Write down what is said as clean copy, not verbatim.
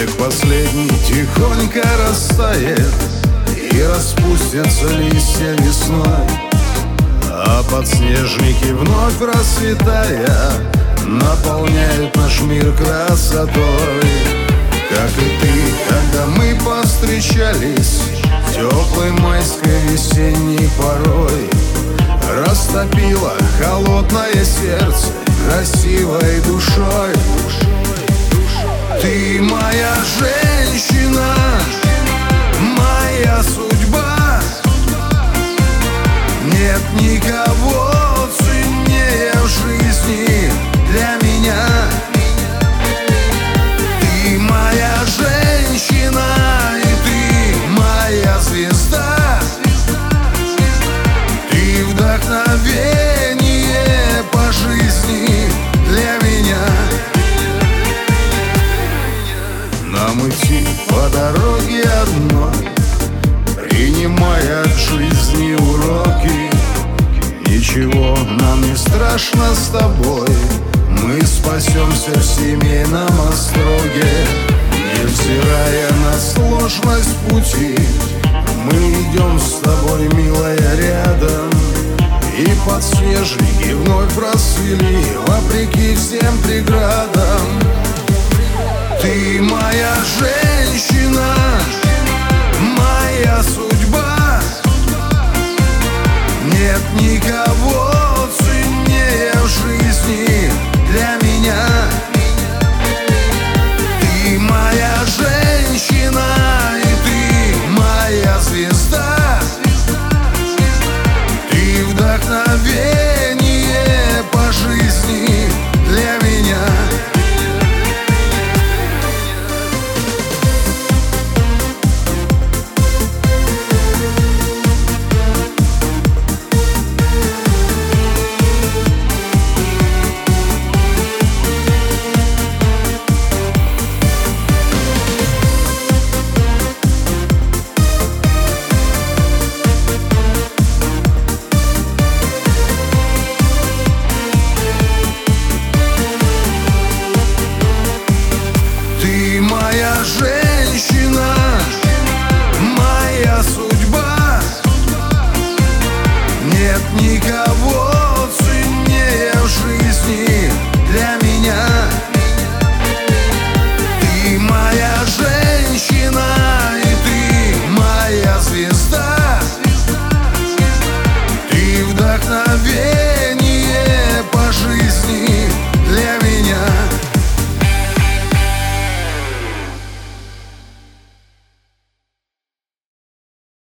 Снег последний тихонько растает, и распустятся листья весной, а подснежники вновь расцветая наполняют наш мир красотой. Как и ты, когда мы повстречались теплой майской весенней порой, растопило холодное сердце красивой душой. Ты моя женщина, моя судьба. Нет никого ценнее в жизни для меня. Ты моя женщина, и ты моя звезда. Ты вдохновение по жизни для меня. Нам идти по дороге одной, принимая от жизни уроки. Ничего нам не страшно с тобой, мы спасемся в семейном остроге. Невзирая на сложность пути, мы идем с тобой, милая, рядом. И подснежники вновь расцвели вопреки всем преградам. Ты моя женщина, моя судьба. Нет никого ценнее в жизни для меня. Ты моя женщина, и ты моя звезда. Ты вдохновение по жизни для меня. Ты моя женщина, моя судьба. Нет никого